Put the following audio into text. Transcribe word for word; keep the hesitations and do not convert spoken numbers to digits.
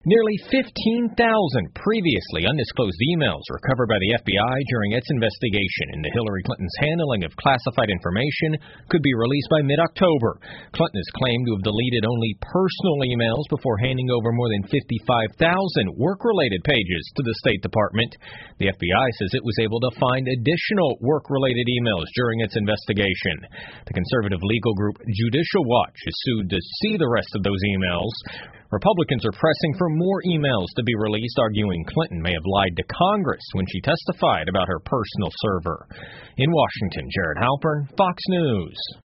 Nearly fifteen thousand previously undisclosed emails recovered by the F B I during its investigation into Hillary Clinton's handling of classified information could be released by mid-October. Clinton is claimed to have deleted only personal emails before handing over more than fifty-five thousand work-related pages to the State Department. The F B I says it was able to find additional work-related emails during its investigation. The conservative legal group Judicial Watch is sued to see the rest of those emails. Republicans are pressing for more emails to be released, arguing Clinton may have lied to Congress when she testified about her personal server. In Washington, Jared Halpern, Fox News.